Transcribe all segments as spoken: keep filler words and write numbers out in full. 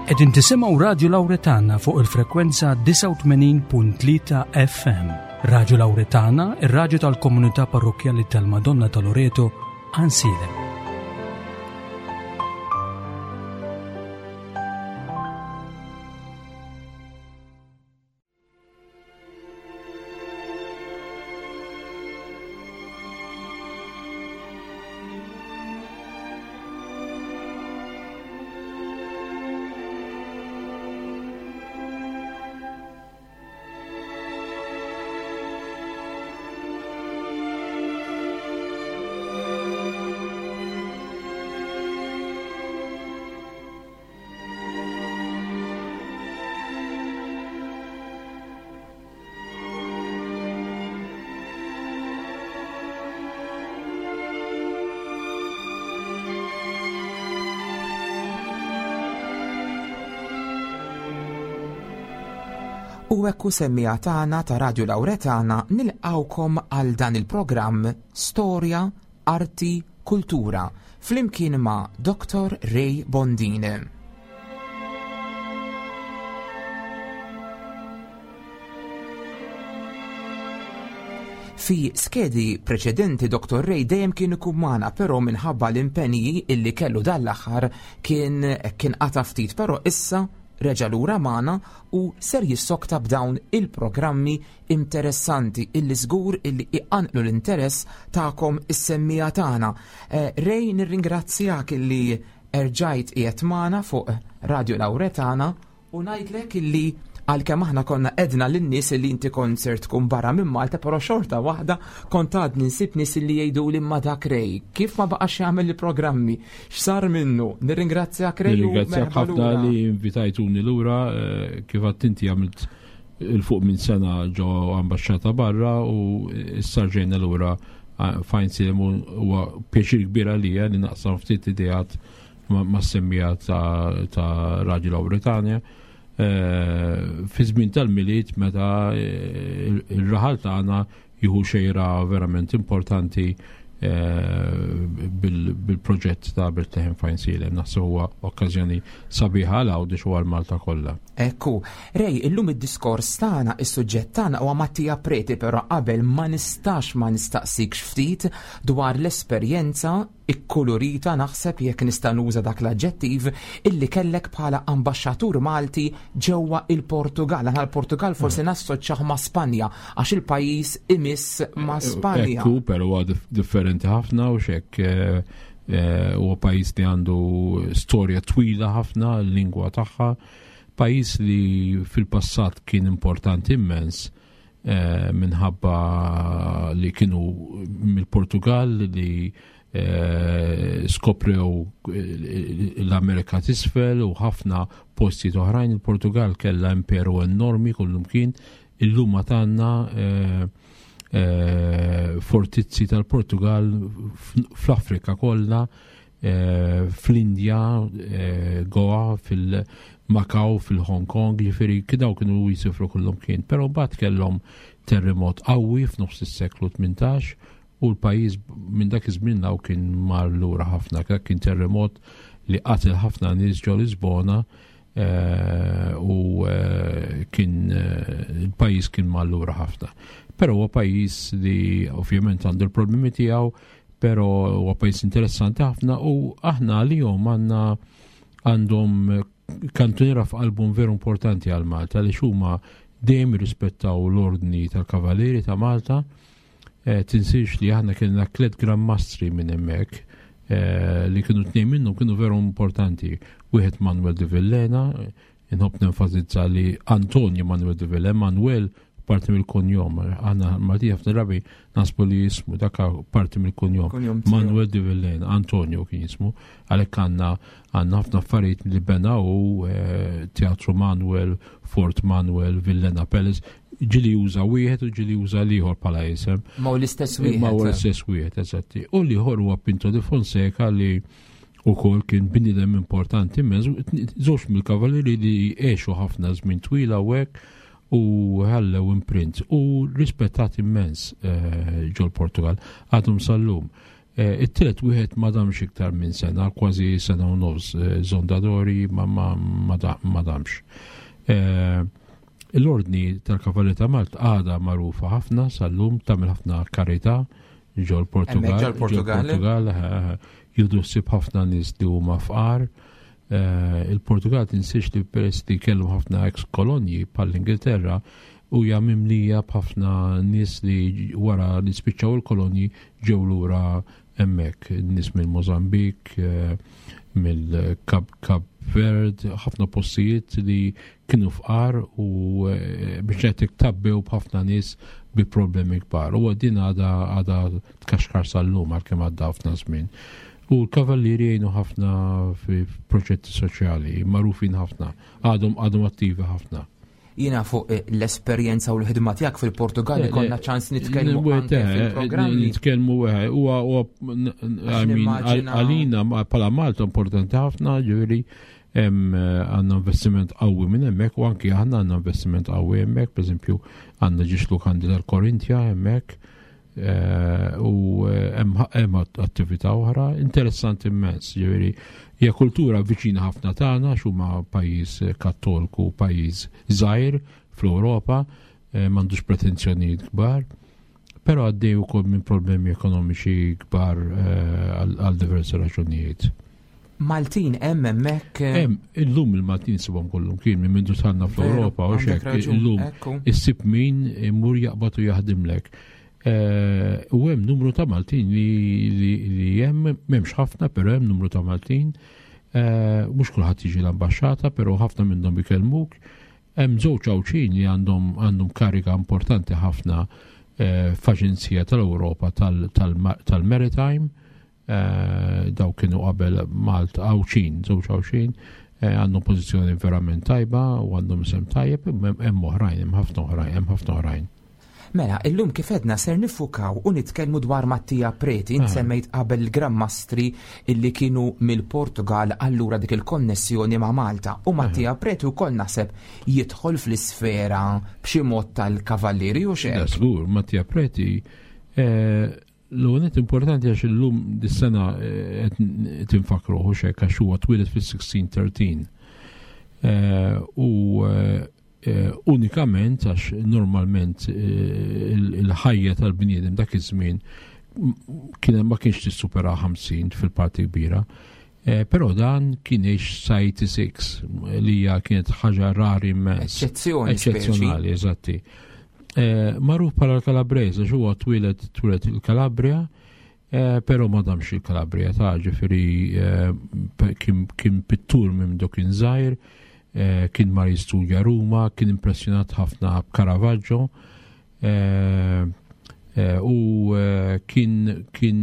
Qed intisimgħu Radio Lawretana fuq il-frekwenza tisa' u tmenin punt tlieta F M. Radio Lawretana, ir-radju tal-Komunità Parrokjali tal-Madonna ta' Loreto, Ansile. U hekk semmija tagħna ta' Radio Lawretana nilqgħukom għal dan il-programm Storja, Arti, Kultura flimkien ma' Doktor Ray Bondine. Fi skedi preċedenti Doktor Ray dejjem kien ikun magħna, però minħabba l-impenji illi kellu dal-aħħar kien kien qata' ftit, però issa reġa' lura magħna u ser jissokta b'dawn il-programmi interessanti illi żgur illi iqanqlu l-interess tagħkom is-semmija tagħna. Eh, Ray, nirringrazzjak illi erġajt qiegħed magħna fuq Radio Lawretana u ngħidlek illi għalkemm aħna konna edna lin-nies li inti konsert tkun barra minn Malta, però xorta waħda kont għadni nsib nies li jgħidu li ma dak Ray kif ma baqax jagħmel il-programmi, x'sar minnu. Nirringrazzjak Ray u nirringrazzjak ħafna li invitajtuni lura, kif għadt inti għamilt il-fuq minn sena ġo ambaxxata barra u issa ġejna lura fajn silem huwa pjaċir kbir għalija li naqsam ftit idejat ma' semmija ta' Radio Lawretana. Uh, fi żmien tal-miliet meta uh, il-raħal tagħna jieħu xejra verament importanti uh, bil-proġett bil ta' Bethlehem Fine Silem. Naħseb huwa okkażjoni sabiħa għal għawdex għal Malta kollha. Ekku, Ray, illum id-diskors tagħna, is-suġġett tagħna huwa Mattija Preti, però qabel ma nistax ma nistaqsikx ftit dwar l-esperjenza ikkolorita, naħseb jekk nista' nuża dak l-aġġettiv illi kellek bħala ambaxxatur Malti ġewwa il-Portugal. Aħna l-Portugal forsi nassoċjaħ ma' Spanja għax il-pajjiż imiss ma' Spanja. Ekku, però huwa differenti ħafna u xekk huwa pajjiż li għandu storja twila ħafna, l-lingwa tagħha, pajjiż li fil-passat kien importanti immens minħabba li kienu mill-Portugal li Uh, skoprew l-Amerika t'isfel u ħafna posti oħrajn. Il-Portugal kellha imperu enormi kullum kien. Illum għandna uh, uh, fortizzi tal-Portugal fl-Afrika kollha, uh, fl-Indja, uh, Goa, fil-Macau, fil-Hong Kong, ġifieri kidaw kienu jisifru kullum kien. Però mbagħad kellhom terremot qawwi f'nofs is-seklu tmintax u l-pajjiż minn dak iż-żmien law kien mar lura ħafna, kien terremot li qatel ħafna nies ġew Lisbona u kien il-pajjiż kien mar lura ħafna. Però huwa pajjiż li ovvjament għandu l-problemi tiegħu, però huwa pajjiż interessanti ħafna u aħna għalihom għandna għandhom kantuniera f'album veru importanti għal Malta li huma dejjem jirrispettaw l-ordni tal-Kavalieri ta' Malta. Eh, tinsiex li aħna kienna tliet Grandmastri minn hemmhekk eh, li kienu tnejn minnhom kienu veru importanti. Wieħed Manuel de Villena, inħobb nenfasizza li Antonio Manuel de Villena, Manuel parti mill-kunjom. Aħna Malti ħafna drabi nasbu li jismu dakka parti mill-kunjom. Manuel de Villena, Antonio kien jismu, għalhekk għandna għandna ħafna affarijiet li bena u eh, Teatru Manuel, Fort Manuel, Villena Palace. Ġili juża wieħed u ġili juża liħor pala jisem. Ma u l-istess wieħed. Ma u l-istess wieħed, eżatti. U liħor huwa Pinto de Fonseca li wkoll kien bniedem importanti immens, żewġ mill-Kavalieri li għexu ħafna żmien twila hekk u ħallew imprint u rispettat immens ġol Portugal għadhom sal-lum. It-tielet wieħed ma damx iktar minn sena, kważi sena u nofs, Zondadori ma ma damx. L-ordni tal-Kavalli ta' Malta għada magħrufa ħafna sal-lum, tagħmel ħafna karità ġol Portugal, Portugal judu ssib ħafna nies li huma fqar. Il-Portugal tinsiex li peress li kellhom ħafna ex-kolonji bħall-Ingilterra u hija mimlija b'ħafna nies li wara li spiċċaw il-kolonji ġew lura hemmhekk, nies mill-Mozambik, mill-Kap Verd, ħafna postijiet li kienu fqar u biex qed iktabbew b'ħafna nies bi problemi kbar. U din għada għada tkaxkar sal-lum għalkemm għadda ħafna żmien. U l-Kavallieri jgħinu ħafna fi proġetti soċjali, magħrufin ħafna, għadhom għadhom attivi ħafna. Jiena fuq l-esperjenza u l-ħidma tiegħek fil-Portugal konna ċans nitkellmu anke fil-programmi. Nitkellmu huwa għalina bħala Malta importanti ħafna, ġifieri hemm għandna investiment qawwi minn hemmhekk u anke aħna għandna investiment qawwi hemmhekk, pereżempju għandna ġiex lukandi tal-Korintja hemmhekk u hemm attività oħra interessanti immens, ġifieri hija kultura viċina ħafna tagħna x'huma pajjiż kattoliku, pajjiż żgħir fl-Ewropa, m'għandux pretenzjonijiet kbar, però għaddej ukoll minn problemi ekonomiċi kbar għal diversi raġunijiet. Maltin hemm hemmhekk. Hemm illum il-Maltin sibhom kollhom kien minn mindu tħallna fl-Ewropa u x'hekk illum issib min imur jaqbad u jaħdimlek. U hemm numru ta' Maltin li hemm m'hemmx ħafna, però hemm numru ta' Maltin. Mhux kulħadd jiġi l-ambaxxata, però ħafna minnhom ikellmuk. Hemm żewġ Awċin li għandhom għandhom kariga importanti ħafna f'Aġenzija tal-Ewropa tal-Maritime. Daw kienu qabel Malta Awċin, żewġ Awċin, għandhom pożizzjoni verament tajba u għandhom isem tajjeb, hemm oħrajn, hemm ħafna oħrajn, hemm ħafna oħrajn. Mela, illum kif edna ser nifukaw u nitkellmu dwar Mattia Preti, insemmejt qabel il-Grammastri illi kienu mill-Portugal allura dik il-konnessjoni ma' Malta. U Mattia Preti wkoll naħseb jidħol fl-isfera b'xi mod tal-Kavallieri u xejn. Żgur, Mattia Preti l-għonet importanti għax illum dis-sena qed infakruh xejn għax huwa twieled fil-sixteen thirteen. U unikament għax normalment il-ħajja tal-bniedem dak iż-żmien kien ma kienx tissupera ħamsin fil-parti kbira, però dan kien ix seventy-six li hija kienet ħaġa rari immens. Eċċezzjonali, eżatti. Magħruf bħala l-Kalabrese huwa twieled twieled il-Kalabria, però ma damx il-Kalabria ta' ġifieri kien pittur minn dok żgħir. Kien mar jistudja Ruma, kien impressjonat ħafna b'Caravaggio u kien kien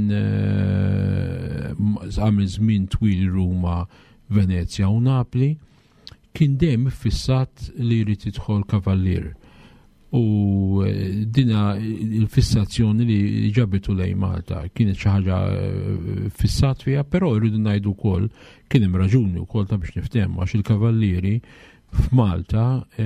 għamel żmien twil Ruma, Venezja u Napli, kien dejjem iffissat li jrid jidħol kavallier. U dina il-fissazzjoni li ġabitu lej Malta kienet xi ħaġa fissat fiha, però jridu ngħidu wkoll kien hemm raġuni wkoll ta' biex niftehmu għax il-kavallieri f'Malta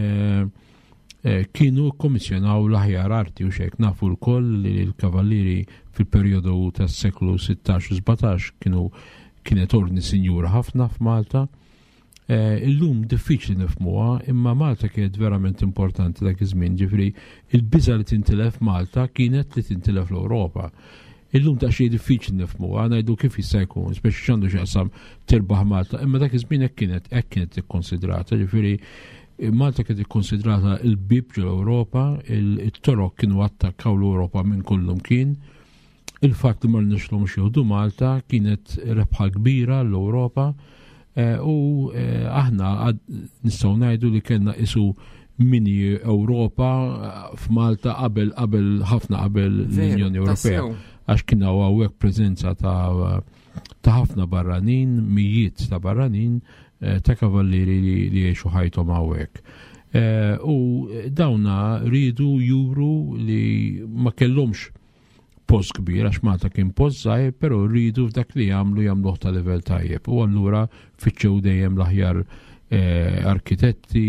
kienu kommissjonaw l-aħjar arti u xejn nafu l-koll li l-kavallieri fil-perjodu tas-seklu sitax u sebatax kienu kienet ordni sinjura ħafna f'Malta. Illum diffiċli nifhmuha, imma Malta kienet verament importanti dak iż-żmien, ġifri il-biża li tintilef Malta kienet li tintilef l-Ewropa. Illum ta' xi diffiċli nifhmuha, ngħidu kif jista' jkun, speċi x'għandu x'jaqsam tirbaħ Malta, imma dak iż-żmien hekk kienet hekk kienet ikkonsidrata, ġifieri Malta kienet ikkonsidrata l-bib ġol-Ewropa, it-toroq kienu attakkaw l-Ewropa minn kullum kien. Il-fatt li ma rnexxlhom jieħdu Malta kienet rebħa kbira l-Ewropa. U aħna nistgħu ngħidu li kellna isu mini Ewropa f'Malta qabel qabel ħafna qabel l-Unjoni Ewropea għax kien hawnhekk preżenza ta' ta' ħafna barranin, mijiet ta' barranin ta' kavallieri li jgħixu ħajthom hawnhekk. U dawna ridu juru li ma kellhomx post kbir, għax Malta kien post żgħir, però rridu f'dak li jagħmlu jagħmluh ta' livell tajjeb. U allura fittxew dejjem l-aħjar arkitetti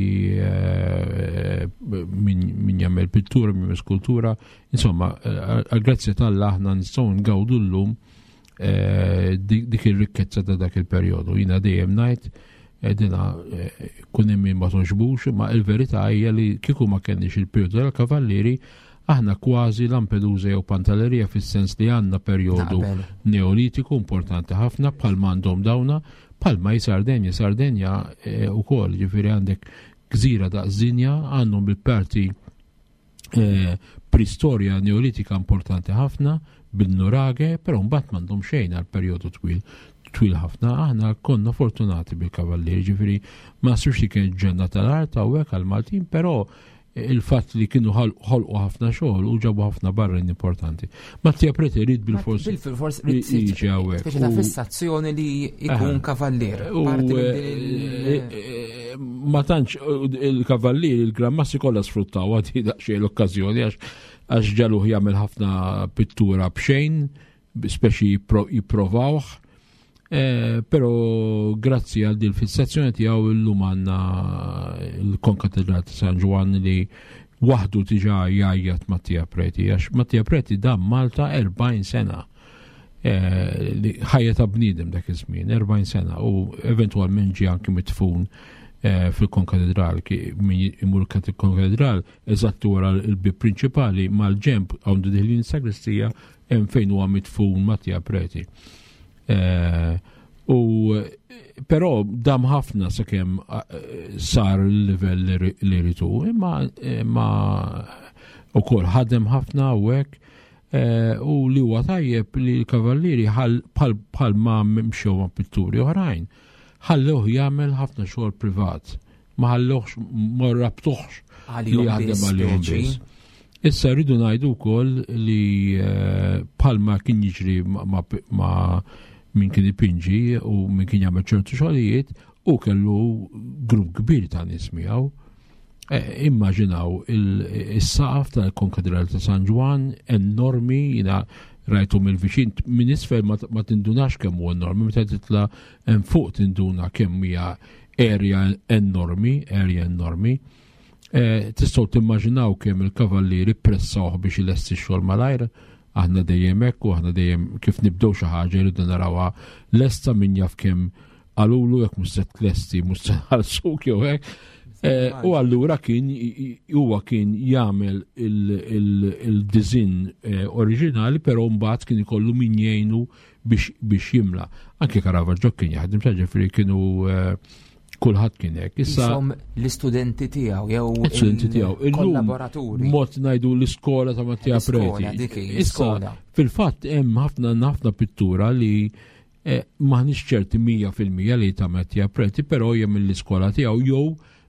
min jagħmel pittura, min jagħmel skultura. Insomma, grazzi tal-Allah aħna nistgħu ngawdu llum dik ir-rikkezza ta' dak il-perjodu. Jiena dejjem ngħid dina kun hemm ma toġbux, ma l-verità hija li kieku ma kenniex il-perjodu tal-kavallieri aħna kważi Lampedusa jew Pantelleria fis-sens li għandna perjodu neolitiku importanti ħafna bħal m'għandhom dawna bħal ma Sardenja. Sardenja ukoll ġifieri għandek gżira da' Zinja għandhom bil-parti preistorja neolitika importanti ħafna bil-nuraghe, però mbagħad m'għandhom xejn għal perjodu twil twil ħafna. Aħna konna fortunati bil-kavallieri, ġifieri ma sirx kien ġenna tal-art hawnhekk għal-Maltin, però il-fatt li kienu ħolqu ħafna xogħol u ġabu ħafna barrin importanti. Mattia Preti rid bil-forsi jiġi hawnhekk. Speċi ta' fissazzjoni li jkun kavallier. Ma tantx il-kavallier il-grammassi kollha sfruttaw għadi daqsxejn l-okkażjoni għax ġaluh jagħmel ħafna pittura b'xejn, speċi jipprovawh. Eh, però grazzi għal din il-fissazzjoni tiegħu illum għandna l-Konkatedral ta' San Ġwan li waħdu diġà jgħajjat Mattia Preti, għax Mattia Preti dam Malta erbgħin sena. Eh, li ħajja ta' bniedem dak iż-żmien, erbgħin sena u eventwalment ġie anke mitfun eh, fil-Konkatedral min imur il-Konkatedral eżatt wara l-bib prinċipali mal-ġemp għandu diħlin sagristija hemm fejn huwa mitfun Mattia Preti. Uh, u però dam ħafna sakemm uh, sar il-livell li ritu imma imma ukoll ħadem ħafna hawnhekk uh, u li huwa tajjeb li l-kavallieri bħal ma mxew ma' pitturi oħrajn ħalluh jagħmel ħafna xogħol privat ma ħalluhx ma rabtuħx li jaħdem għalihom biss. Issa rridu ngħidu wkoll li bħal ma kien jiġri ma min kien ipinġi u min kien jagħmel ċertu xogħlijiet u kellu grupp kbir ta' nies miegħu. Immaġinaw is-saqaf tal-Konkatedral ta' San Ġwan enormi, jiena rajtu mill-viċin minn isfel ma tindunax kemm huwa enormi, meta titla' hemm fuq tinduna kemm hija area enormi, area enormi. Tistgħu timmaġinaw kemm il-kavallieri pressawh biex ilesti x-xogħol malajr. Aħna dejjem hekk u aħna dejjem kif nibdew xi ħaġa jridu narawha lesta min jaf kemm għalulu jekk mhux se tlesti mhux se ħalsuk jew hekk. U allura kien huwa kien jagħmel il-diżinn oriġinali, però mbagħad kien ikollu min jgħinu biex jimla. Anke Caravaggio kien jaħdem ta' ġifieri kienu kulħadd kien hekk. Issa l-istudenti tiegħu jew l-istudenti tiegħu il-kollaboraturi. Mod ngħidu l-iskola ta' Mattia Preti. Issa fil-fatt hemm ħafna ħafna pittura li maħniex ċerti mija fil-mija li ta' Mattia Preti, però hija mill-iskola tiegħu jew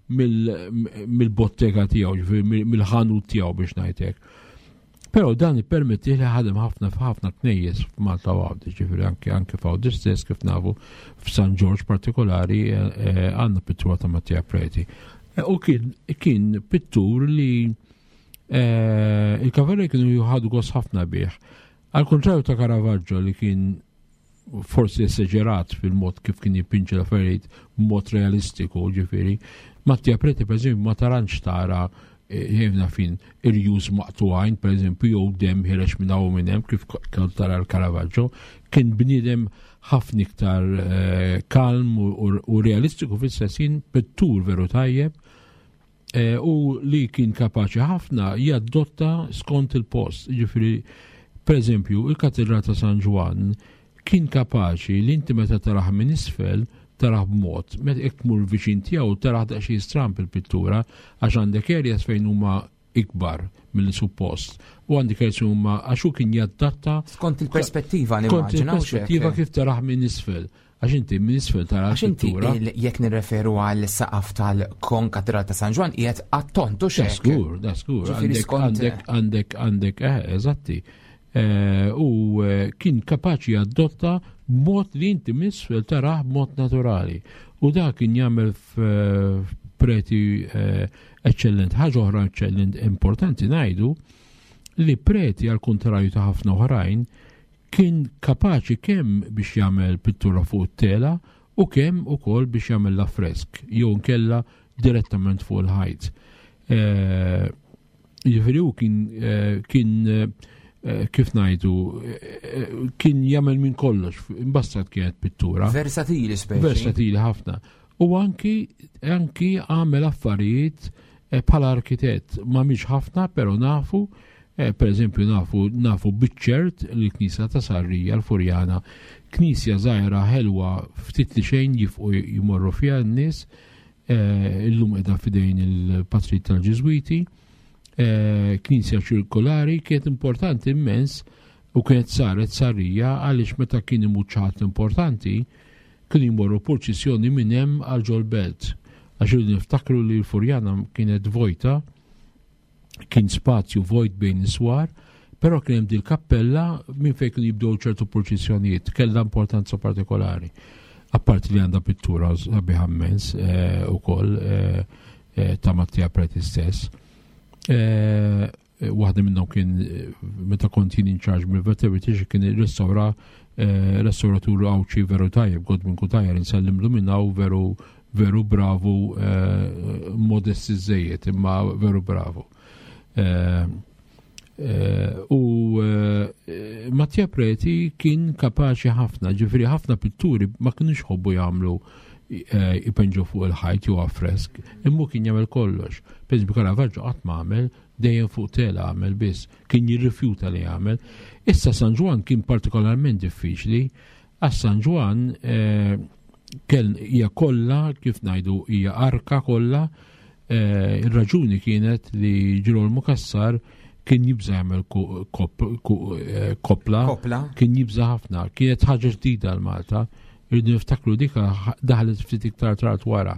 mill-bottega tiegħu, mill-ħanut tiegħu biex ngħid hekk. Però dan ippermetti li ħadem ħafna f'ħafna knejjes f'Malta u Għawdex, ġifieri anke anke f'Għawdex stess kif nafu f'San Ġorġ partikolari għandna pittura ta' Mattia Preti. U kien kien pittur li il-kavallieri kienu jħadu gost ħafna bih. Al kontrarju ta' Caravaggio li kien forsi esagerat fil-mod kif kien jippinġi l-affarijiet mod realistiku, ġifieri. Mattia Preti per eżempju ma taranx tara jemna fin il-już maqtuħajn, per eżempju, jew dem ħirex minn hawn minn hemm kif kell tara l-Caravaggio, kien bniedem ħafna iktar kalm u realistiku fis-sessin, pittur veru tajjeb, u li kien kapaċi ħafna jaddotta skont il-post. Ġifieri, per eżempju, il-Katedral ta' San Ġwan kien kapaċi li inti meta taraħ minn isfel taraħ b'mod, meta jekk tmur viċin tiegħu taraħ daqsxejn stramp il-pittura għax għandek areas fejn huma ikbar mill-suppost. U għandek areas huma għax hu kien jaddatta skont il-perspettiva nimmaġinaw. Skont il-perspettiva kif taraħ minn isfel. Għax inti minn isfel taraħ il-pittura. Għax inti jekk nirreferu għal saqaf tal-Konkatedral ta' San Ġwan qiegħed attontu x'hekk. Daskur, daskur. Għandek għandek għandek eh eżatti. U kien kapaċi adotta b'mod li inti misfel taraħ b'mod naturali. U da kien jagħmel Preti eccellent, ħaġa oħra eccellent importanti ngħidu li Preti għal kontrarju ta' ħafna oħrajn kien kapaċi kemm biex jagħmel pittura fuq it-tela u kemm ukoll biex jagħmel l-affresk jew nkella direttament fuq il-ħajt. Jiġifieri hu kien kien kif ngħidu kien jagħmel minn kollox, imbassat kienet pittura. Versatili speċi. Versatili ħafna. U anki anki għamel affarijiet bħala arkitett, ma mhix ħafna, però nafu, per eżempju nafu nafu biċċert l-Knisja ta' Sarrija l-Furjana, knisja żgħira ħelwa ftit li xejn jifqu jmorru fiha n-nies, illum qiegħda fidejn il-Patrit tal-Ġiżwiti. Knisja ċirkolari kienet importanti immens u kienet saret Sarrija għaliex meta kien imut ċaħat importanti kien jmorru purċissjoni minn hemm għal ġol-Belt. Għax niftakru li l-Furjana kienet vojta, kien spazju vojt bejn iswar, però kien hemm dil-kappella minn fejn kien jibdew ċertu purċissjonijiet, kellha importanza partikolari. Apparti li għandha pittura sabiħ immens ukoll ta' Mattia Preti stess. Waħda minnhom kien meta kont jien in charge mill-vertebrati kien irrestawra restauratur Awċi veru tajjeb, Godwin Kutajer insellimlu minnaw veru veru bravu, modesti żejjed imma veru bravu. U Mattia Preti kien kapaċi ħafna, ġifieri ħafna pitturi ma kienux ħobbu jagħmlu ipenġu fuq il-ħajt jew affresk, imma kien jagħmel kollox. Pereżempju Caravaggio qatt ma għamel, dejjem fuq tela għamel biss, kien jirrifjuta li jagħmel. Issa San Juan kien partikolarment diffiċli, għas San Juan kell hija kollha kif ngħidu hija arka kollha, ir-raġuni kienet li Ġirol Mukassar kien jibża jagħmel kopla, kien jibża ħafna, kienet ħaġa ġdida l-Malta. Irridu niftakru dika daħlet ftit iktar tard wara.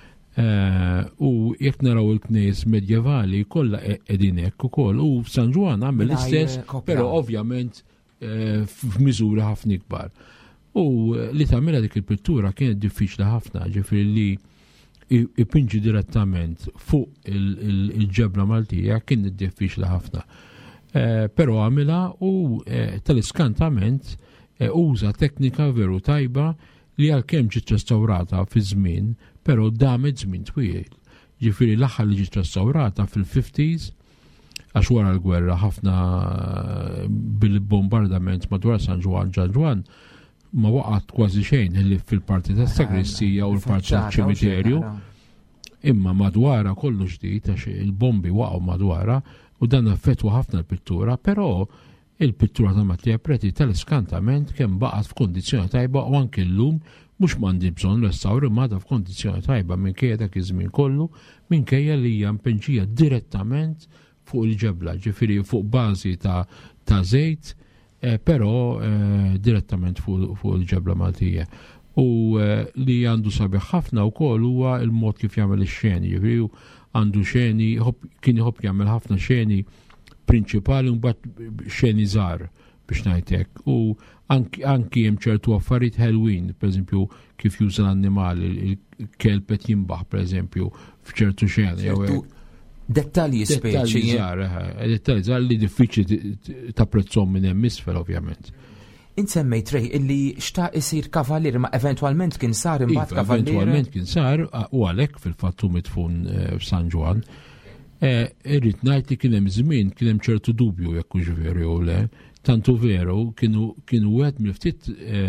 U jekk naraw il-knejs medjevali kollha qegħdin hekk ukoll. U San Juan għamel l-istess, però ovvjament f'miżura ħafna ikbar. U li tagħmilha dik il-pittura kienet diffiċli ħafna, ġifieri li ipinġi direttament fuq il-ġebla Maltija kienet diffiċli ħafna. Però għamilha u tal-iskantament uża teknika veru tajba li għalkemm ġiet restaurata fi żmien, però damet żmien twil. Ġifieri l-aħħar li ġiet restaurata fil-fifties għax wara l-gwerra ħafna bil-bombardament madwar San Juan Ġan Juan ma waqgħet kważi xejn li fil-parti tas-sagristija u l-parti tal-ċimiterju. Imma madwara kollu ġdid għax il-bombi waqgħu madwara u dan affettwa ħafna l-pittura, però il-pittura ta' Mattia Preti tal-iskantament kemm baqgħet f'kondizzjoni tajba u anke llum mhux m'għandi bżonn restawri ma da f'kondizzjoni tajba minkejja dak iż-żmien kollu, minkejja li hija mpenġija direttament fuq il-ġebla, ġifieri fuq bażi ta' ta' żejt, però direttament fuq il-ġebla Maltija. U li għandu sabiħ ħafna wkoll huwa l-mod kif jagħmel ix-xeni, ġifieri għandu xeni, kien iħobb jagħmel ħafna xeni prinċipali u mbagħad xeni żgħar biex ngħid hekk. U anki hemm ċertu affarijiet ħelwin, pereżempju kif juża l-annimali, il-kelb qed jinbaħ pereżempju f'ċertu xeni. Dettalji speċi. Dettalji żgħar li diffiċli tapprezzhom minn hemm isfel ovvjament. Insemmejt Rej illi xtaq isir kavallier ma eventwalment kien sar imbagħad kavallier. Eventwalment kien sar u għalhekk fil-fatt hu midfun f'San Juan. Irrid ngħid li kien hemm żmien kien hemm ċertu dubju jekk hux veru jew le, tantu veru kienu kienu wieħed mill-ftit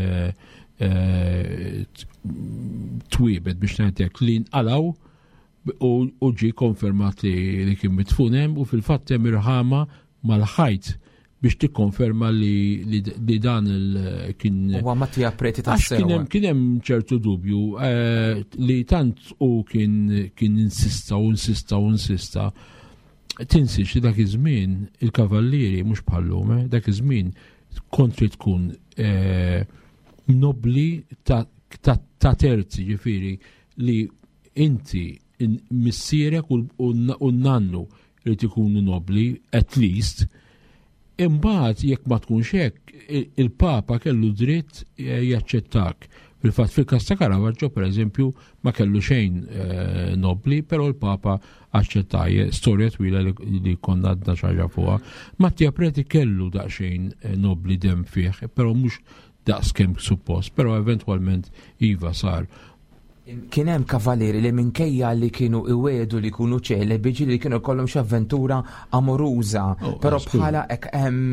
twiebed biex ngħid hekk li nqalgħu u ġie konfermat li kien midfun hemm u fil-fatt hemm irħama mal-ħajt biex tikkonferma li, li, li dan kien huwa Mattia Preti tas-sewa. Kien hemm ċertu dubju li tant u kien kien insista u insista u insista. Tinsiex li dak iż-żmien il-kavallieri mhux bħallum, dak iż-żmien kont trid tkun nobli ta', ta, ta terzi, ġifieri li inti missierek u n-nannu li tikunu nobli at least. Imbagħad jekk ma tkunx hekk, il-Papa kellu dritt jaċċettak. Fil-fatt fil-każ ta' Caravaggio pereżempju ma kellu xejn nobli, però l-Papa aċċettaj, storja twila li konna għadna xi ħaġa fuqha. Mattia Preti kellu daqsxejn nobli dem fih, però mhux daqskemm suppost, però eventwalment iva sar. Kien hemm kavallieri li minkejja li kienu iwedu li jkunu ċelebi ġieli li kienu jkollhom xi avventura amoruża, però bħala hekk hemm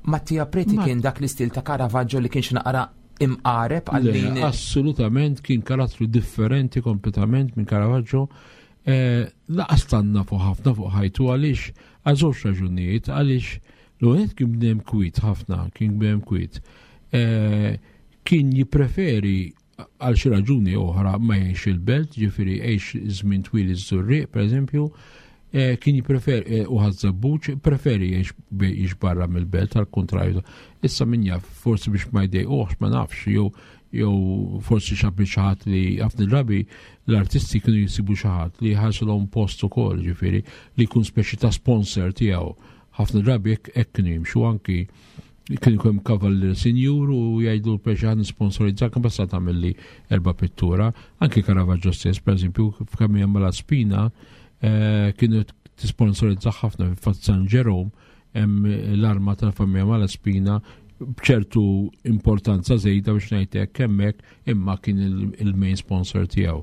Mattia Preti Ma- kien dak l-istil ta' Caravaggio li kienx naqra imqareb għallin. Le, assolutament kien karattru differenti kompletament minn Caravaggio. Eh, laqas tanna fuq ħafna fuq ħajtu għaliex għażewġ raġunijiet għaliex l-għed kien bnem kwit ħafna, kien bnem kwit. Eh, kien jipreferi għal xi raġuni oħra ma jgħix il-belt, ġifieri għex żmien twil iż-żurriq, pereżempju, eh, kien jipreferi u ħażabbuċ, preferi jgħix barra mill-belt għal kontrarju. Issa min jaf, forsi biex ma jdejquhx ma nafx, jew jew forsi xabbi xaħat li ħafna drabi l-artisti kienu jisibu xaħat li ħasilhom post ukoll, ġifieri li jkun speċi ta' sponsor tiegħu. Ħafna drabi hekk kienu jimxu anki kienu kemm kavallir sinjur u jgħidu l-peċi ħan sponsorizzar kemm basta tagħmel erba' pittura. Anki Caravaggio stess, pereżempju, f'kemm jagħmel Spina kienu tisponsorizza ħafna fi San Jerome hemm l-arma tal-familja Malaspina bċertu importanza żejda biex ngħidlek hemmhekk imma kien il-main sponsor tiegħu.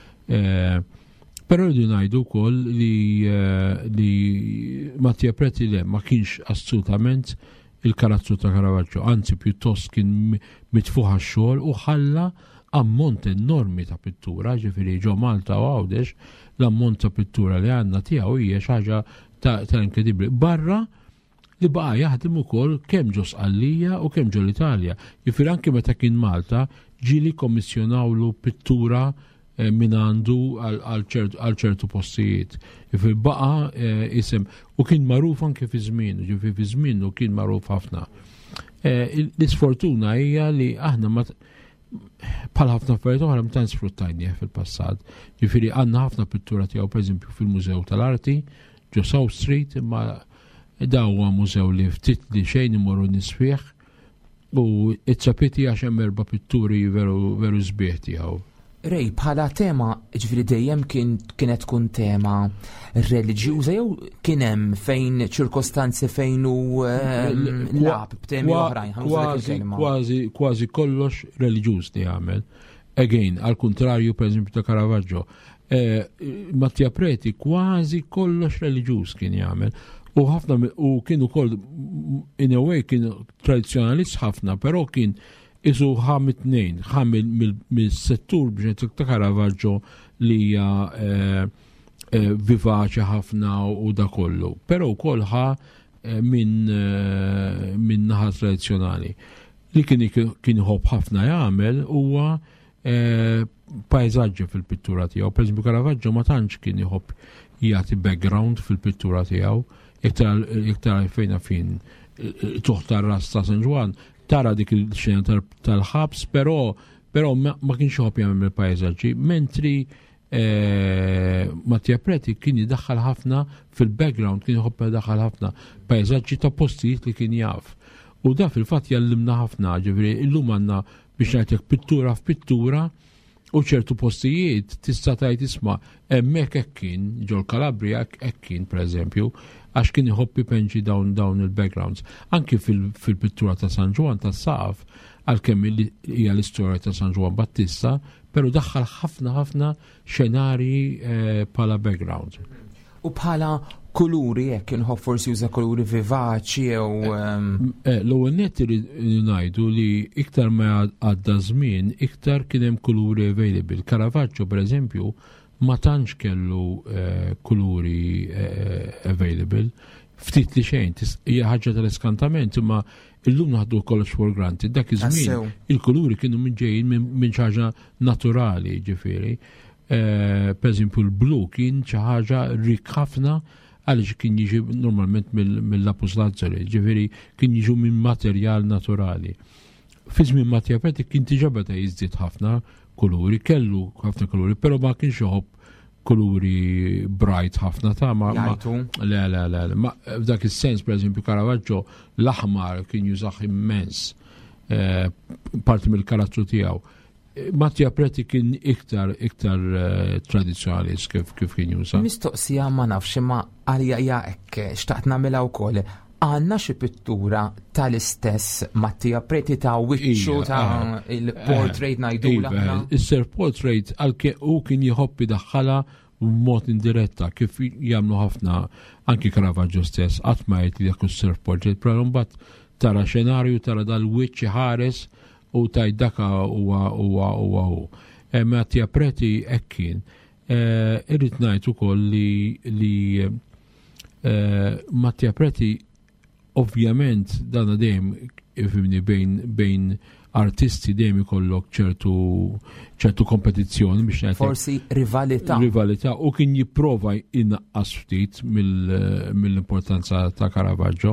Però rridu ngħidu wkoll li li Mattia Preti le ma kienx assolutament il-karattru ta' Caravaggio, anzi pjuttost kien mitfuħ għax-xogħol u ħalla ammont enormi ta' pittura, ġifieri ġo Malta u Għawdex l-ammont ta' pittura li għandna tiegħu hija xi ħaġa ta' inkredibbli. Barra li baqa jaħdem ukoll kemm ġo Sqallija u kemm ġo l-Italja. Jifier anke meta kien Malta ġieli kommissjonawlu pittura eh, minn għandu għal ċertu postijiet. Jifier baqa eh, isem u kien magħruf anke fi żmienu, ġifier fi żmienu kien magħruf ħafna. Eh, L-isfortuna hija li aħna ma bħal ħafna affarijiet oħra ma tantx sfruttajnieh fil-passat. Jifieri għandna ħafna pittura tiegħu pereżempju fil-Mużew tal-Arti ġo South Street, imma da huwa mużew li ftit li xejn imorru nisfih u it-sapiti għax hemm erba' pitturi veru veru sbieħ tiegħu. Rej, bħala tema, ġifieri dejjem kien kienet tkun tema reliġjuża jew kien hemm fejn ċirkostanzi fejn hu lab b'temi oħrajn. Kważi kważi kollox reliġjuż li jagħmel. Again, al kontrarju pereżempju ta' Caravaggio. Mattia Preti kważi kollox reliġjuż kien jagħmel. U ħafna u kienu kol in a way kien tradizjonalist ħafna, però kien isu ħam it-tnejn, ħam mill-settur biex ta' Caravaggio li hija vivaċi ħafna u da kollu. Però wkoll ħa minn min naħa tradizzjonali. Li kien kien ħobb ħafna jagħmel huwa pajzaġġi fil-pittura tiegħu. Pereżempju Caravaggio ma tantx kien jħobb jagħti background fil-pittura tiegħu. Iktar fejna fin tuħta ras ta' San Juan, tara dik il-xena tal-ħabs, però però ma kienx ħobb jagħmel pajzaġġi, mentri Mattia Preti kien jidaħħal ħafna fil-background, kien jħobb jidaħħal ħafna pajzaġġi ta' postijiet li kien jaf. U da fil-fatt jallimna ħafna, ġifieri illum għandna biex ngħidlek pittura f'pittura u ċertu postijiet tista' tgħid isma' hemmhekk hekk kien ġol Kalabria hekk kien pereżempju għax kien iħobbi penġi dawn dawn il-backgrounds. Anki fil-pittura ta' San Juan ta' Saf, għalkemm hija l-istorja ta' San Juan Battista, però daħħal ħafna ħafna xenarji bħala background. U bħala kuluri, jekk inħobb forsi juża kuluri vivaċi jew. L-ewwel nett ngħidu li iktar ma għadda żmien, iktar kien hemm kuluri available. Caravaggio pereżempju ma tantx kellu kuluri available, ftit li xejn, hija ħaġa tal-iskantament, imma illum naħdu kollox for granted. Dak iż-żmien il-kuluri kienu minn ġejjin minn xi ħaġa naturali, ġifieri. Pereżempju l-blu kien xi ħaġa rik ħafna għaliex kien jiġi normalment mill-lapus lazzari, ġifieri kien jiġu minn materjal naturali. Fi żmien Mattia Preti kien diġà beda jiżdied ħafna kuluri, kellu ħafna kuluri, però ma kienx joħob kuluri bright ħafna ta' ma le le le ma f'dak is-sens pereżempju Caravaggio l-aħmar kien jużah immens parti mill-karattru tiegħu. Mattia Preti kien iktar iktar tradizzjonali kif kif kien juża. Mistoqsija ma nafx imma għalija hija hekk xtaqt nagħmilha wkoll. Għandna xi pittura tal-istess Mattia Preti ta' wiċċu ta' il-portrait ngħidula. Is-self-portrait għalke u kien jħobb idaħħalha b'mod indiretta kif jagħmlu ħafna anki Caravaggio stess qatt ma jgħid li dak is-self-portrait, però mbagħad tara xenarju, tara dal-wiċċ ħares u tajt daka huwa huwa huwa hu. Mattia Preti hekk kien. Irrid ngħid ukoll li li Mattia Preti ovvjament dan dejjem ifhimni bejn bejn artisti dejjem ikollok ċertu ċertu kompetizzjoni biex ngħid. Forsi rivalità. Rivalità u kien jipprova innaqqas ftit mill-importanza ta' Caravaggio.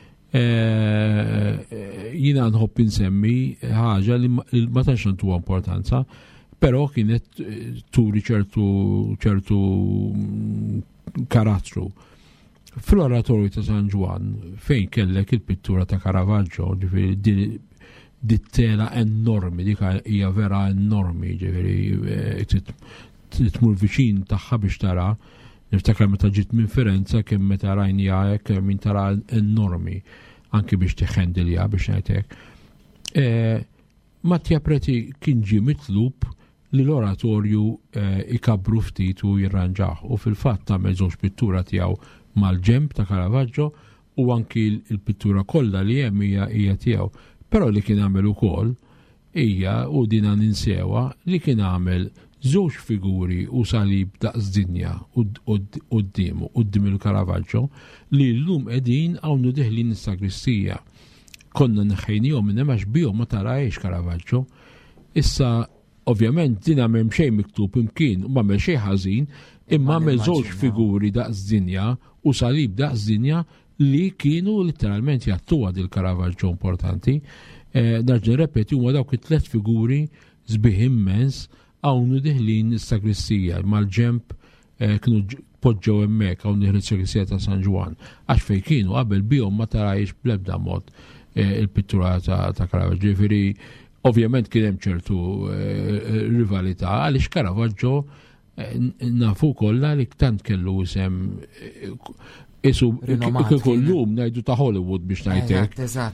Jiena nħobb insemmi ħaġa li ma tantx nagħtuha importanza, però kienet turi ċertu ċertu karattru. Fl-oratorju ta' San Juan fejn kellek il-pittura ta' Caravaggio, ġifieri dit-tela enormi, dik hija vera enormi, ġifieri tmur viċin tagħha biex tara. Niftakar meta ġiet minn Firenze kemm meta rajnija hekk min tara enormi anke biex tiħendilja biex ngħid hekk. Mattia Preti kien ġie mitlub li l-oratorju ikabru ftit u jirranġaħ u fil-fatt tagħmel żewġ pittura tiegħu mal-ġemp ta' Caravaggio u anki l-pittura kollha li hemm hija tiegħu. Però li kien għamel ukoll hija u dina ninsewa li kien għamel żewġ figuri u salib daqs dinja quddiemu qudiem il-Caravaggio li llum qegħdin hawn deħlin is-sagristija. Konna neħħejnihom minn hemm għax bihom ma tarajx Caravaggio. Issa ovvjament din m'hemm xejn miktub imkien u m'għamel xejn ħażin, imma għamel żewġ figuri daqs dinja u salib daqs dinja li kienu literalment jattuwa dil Caravaggio importanti. Darġen repeti huma dawk it-tlet figuri sbieħ immens hawn diħlin is-sagristija mal-ġemp kienu poġġew hemmhekk hawn il-sagristija ta' San Juan. Għax fejn kienu qabel bihom ma tarajx bl-ebda mod il-pittura ta' Caravaggio. Ġifieri ovvjament kien hemm ċertu rivalità għaliex Caravaggio nafu kollha li tant kellu isem Isu, kollum najdu ta' Hollywood biex najtek.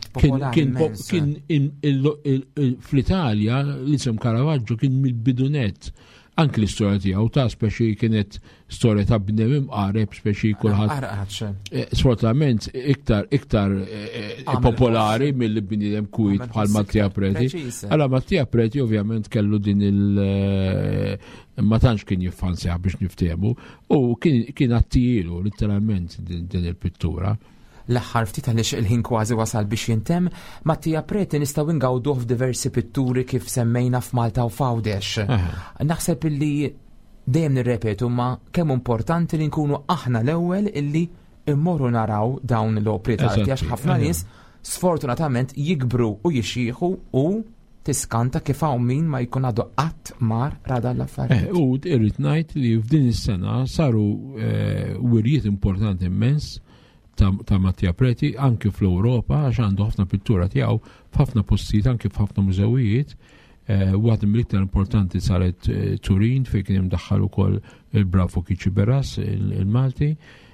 Kien fl-Italja l-isem Caravaggio kien mill-bidunet. Anki l-istoria tiegħu ta' speċi kienet storja ta' bnedem qareb speċi kulħadd. Sfortunatament iktar iktar popolari mill-bniedem kwit bħal Mattia Preti. Allora Mattia Preti ovvjament kellu din il- ma tantx kien jiffansja biex niftehmu u kien attijielu literalment din il-pittura. L-aħħar ftit għaliex il-ħin kważi wasal biex jintem, Mattia Preti nistgħu ngawduh f'diversi pitturi kif semmejna f'Malta u f'Għawdex. Naħseb illi dejjem nirrepetu ma kemm importanti li nkunu aħna l-ewwel illi immorru naraw dawn l-opri tal-arti għax ħafna nies sfortunatament jikbru u jixieħu u tiskanta kif hawn min ma jkun għadu qatt mar rada l-affarijiet. U irrid ngħid li f'din is-sena saru wirjiet importanti immens ta' Mattia Preti anke fl-Ewropa għax għandu ħafna pittura tiegħu f'ħafna postijiet anke f'ħafna mużewijiet. Waħda mill-iktar importanti saret Turin fejn kien hemm daħħal ukoll il-Bravo Kiċi Beras il-Malti.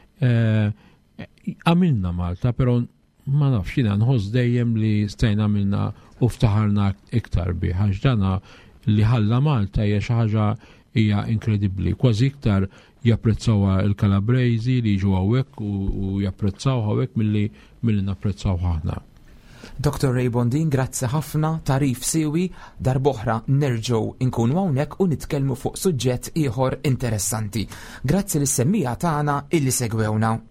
Għamilna Malta, però ma nafx jiena nħoss dejjem li stajna għamilna u ftaħarna iktar bih għax dana li ħalla Malta hija xi ħaġa hija inkredibbli. Kważi iktar japprezzawha il-Kalabrejżi li jiġu hawnhekk u japprezzawha hawnhekk milli milli napprezzawha aħna. Doktor Ray Bondin, grazzi ħafna, tarif siwi, darb'oħra nerġgħu nkunu hawnhekk u nitkellmu fuq suġġett ieħor interessanti. Grazzi lis-semmija tagħna illi segwewna.